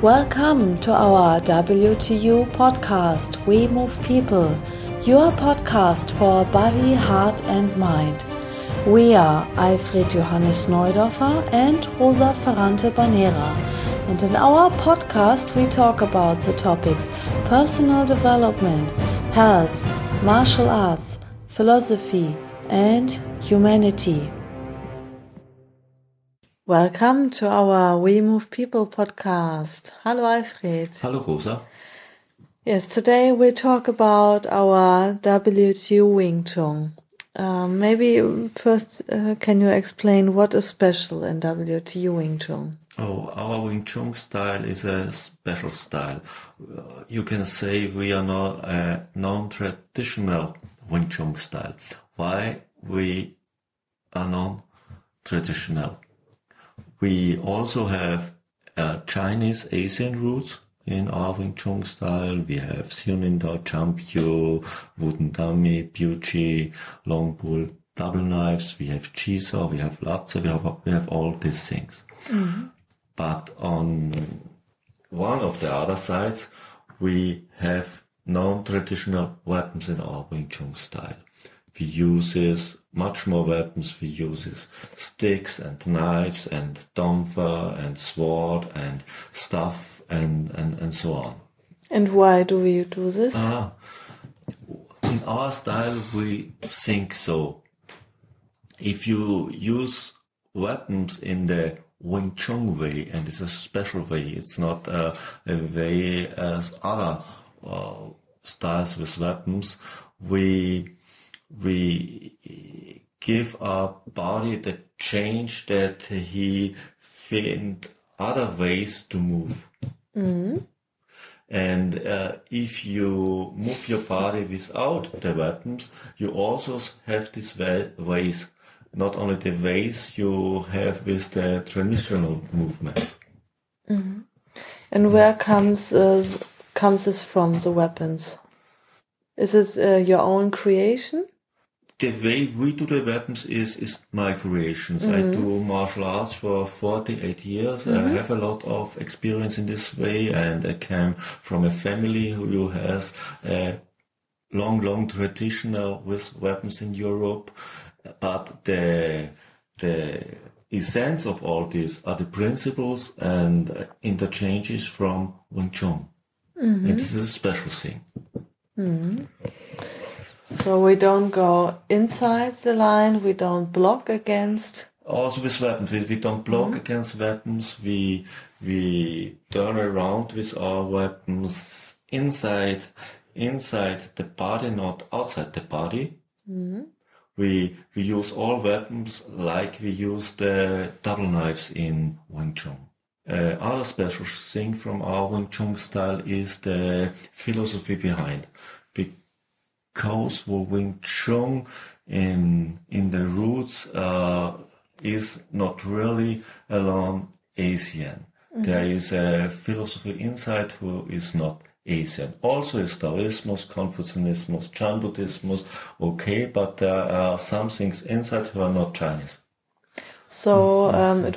Welcome to our WTU podcast, We Move People, your podcast for body, heart and mind. We are Alfred Johannes Neudorfer and Rosa Ferrante Banera, and in our podcast we talk about the topics personal development, health, martial arts, philosophy and humanity. Welcome to our We Move People podcast. Hello, Alfred. Hello, Rosa. Yes, today we talk about our WTU Wing Chun. Maybe first, can you explain what is special in WTU Wing Chun? Oh, our Wing Chun style is a special style. You can say we are not a non-traditional Wing Chun style. Why we are non-traditional? We also have Chinese Asian roots in our Wing Chun style. We have Xiuninda, Champyu, Wooden Dummy, Buchi, Long Bull, double knives. We have Chisa, we have Latze, we have all these things. Mm-hmm. But on one of the other sides, we have non-traditional weapons in our Wing Chun style. We use much more weapons. We use sticks and knives and domfa and sword and staff and so on. And why do we do this? In our style, we think so. If you use weapons in the Wing Chun way, and it's a special way, it's not a way as other styles with weapons, we give our body the change that he find other ways to move. Mm-hmm. And if you move your body without the weapons, you also have these ways, not only the ways you have with the traditional movements. Mm-hmm. And where comes this from, the weapons? Is it your own creation? The way we do the weapons is my creations. Mm-hmm. I do martial arts for 48 years. Mm-hmm. I have a lot of experience in this way, and I came from a family who has a long tradition with weapons in Europe. But the essence of all this are the principles and interchanges from Wing Chun. Mm-hmm. And this is a special thing. Mm-hmm. So we don't go inside the line, we don't block against. Also with weapons, we don't block against weapons, we turn around with our weapons inside the body, not outside the body. Mm-hmm. We use all weapons like we use the double knives in Wing Chun. Other special thing from our Wing Chun style is the philosophy behind. Because Wing Chun in the roots is not really alone Asian. Mm-hmm. There is a philosophy inside who is not Asian. Also is Taoismus, Confucianism, Chan Buddhism, okay, but there are some things inside who are not Chinese. So it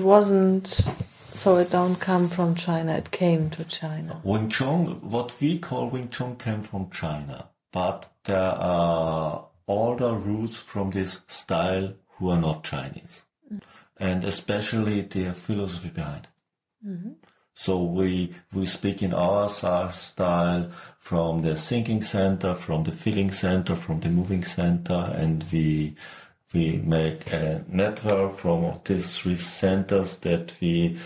don't come from China, it came to China. Wing Chun, what we call Wing Chun came from China. But there are older roots from this style who are not Chinese. Mm-hmm. And especially the philosophy behind. Mm-hmm. So we speak in our style from the thinking center, from the feeling center, from the moving center, and we make a network from these three centers that we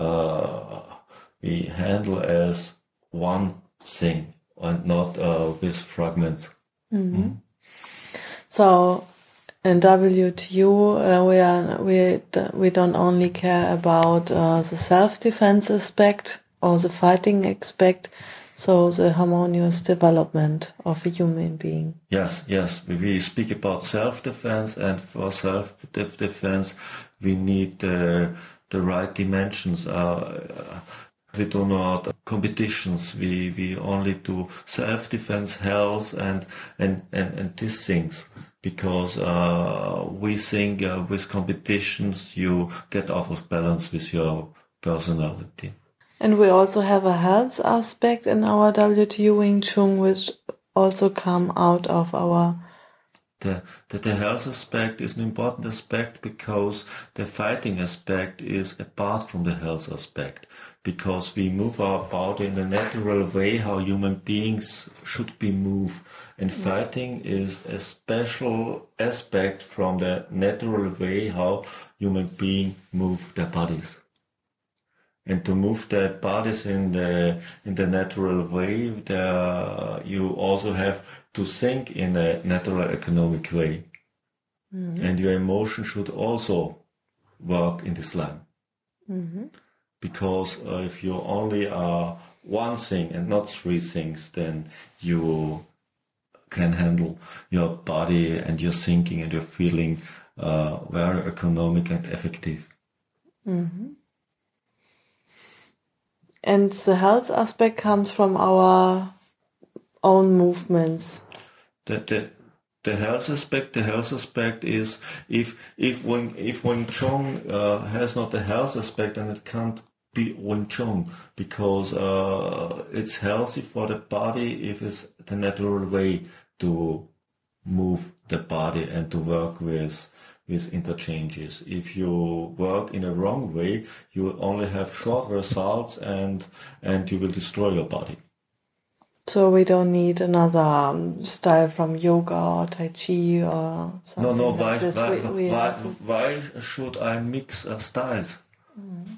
handle as one thing. And not with fragments. Mm-hmm. Mm-hmm. So in WTU, we don't only care about the self-defense aspect or the fighting aspect, so the harmonious development of a human being. Yes. We speak about self-defense, and for self-defense, we need the right dimensions. We do not competitions. We only do self-defense, health, and these things, because we think with competitions you get off of balance with your personality. And we also have a health aspect in our WTU Wing Chun, which also come out of our... The health aspect is an important aspect because the fighting aspect is apart from the health aspect. Because we move our body in a natural way how human beings should be moved. And fighting is a special aspect from the natural way how human beings move their bodies. And to move their bodies in the natural way, you also have to think in a natural economic way. Mm-hmm. And your emotion should also work in this line. Mm-hmm. Because if you only are one thing and not three things, then you can handle your body and your thinking and your feeling very economic and effective. Mm-hmm. And the health aspect comes from our own movements. The health aspect is if Wing Chun has not the health aspect, then it can't be Wing Chun, because it's healthy for the body if it's the natural way to move the body and to work with interchanges. If you work in a wrong way, you only have short results and you will destroy your body. So we don't need another style from yoga or Tai Chi or something. No. Why should I mix styles? Mm-hmm.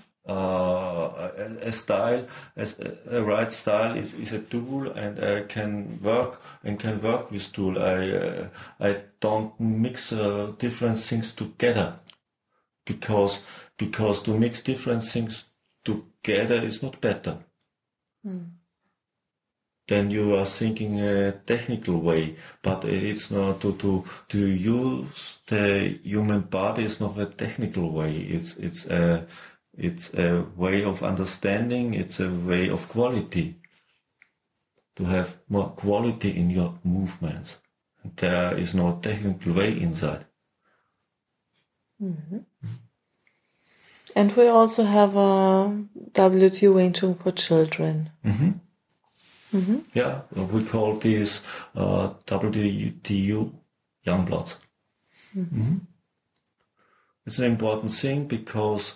A right style is a tool, and can work with tool. I don't mix different things together, because to mix different things together is not better. Mm. Then you are thinking a technical way, but it's not to use the human body is not a technical way. It's a way of understanding. It's a way of quality. To have more quality in your movements. And there is no technical way inside. Mm-hmm. And we also have a WTU Wing Chun for children. Mm-hmm. Mm-hmm. Yeah, we call this WTU Youngbloods. Mm-hmm. Mm-hmm. It's an important thing because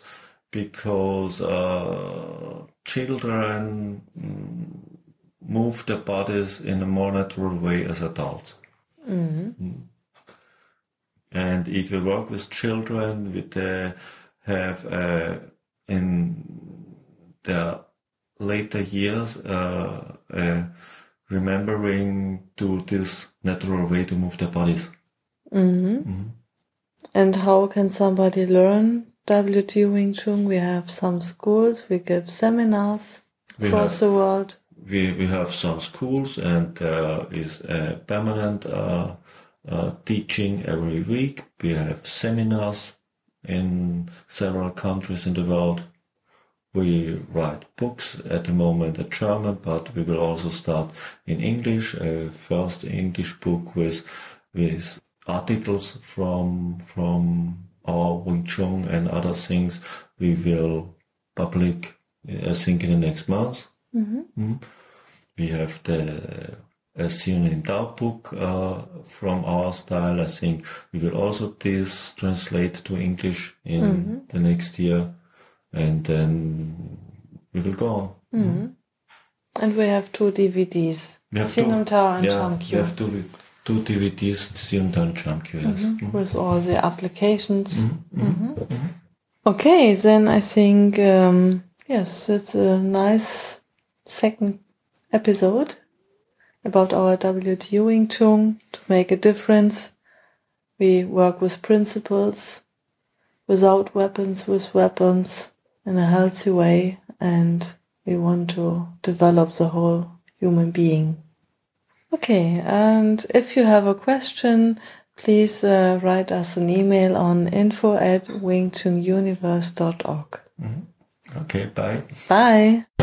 children move their bodies in a more natural way as adults. Mm-hmm. Mm. And if you work with children, have in their later years remembering to this natural way to move their bodies. Mm-hmm. Mm-hmm. And how can somebody learn WTU Wing Chun? We have some schools, we give seminars across the world. We have some schools, and there is a permanent teaching every week. We have seminars in several countries in the world. We write books at the moment in German, but we will also start in English. First English book with articles from our Wing Chun and other things we will publish, I think, in the next month. Mm-hmm. Mm-hmm. We have the Sion in Dao book from our style. I think we will also translate to English in the next year, and then we will go on. Mm-hmm. And we have 2 DVDs, Sion Tao and Cham Kyu. We have two DVDs, Sion Tao and Cham Kyu, yes. Mm-hmm. Mm-hmm. With all the applications. Mm-hmm. Mm-hmm. Mm-hmm. Okay, then I think, yes, it's a nice second episode about our WTU Wing Chun to make a difference. We work with principles, without weapons, with weapons, in a healthy way, and we want to develop the whole human being. Okay, and if you have a question, please write us an email on info@wingchununiverse.org. Mm-hmm. Okay, bye. Bye.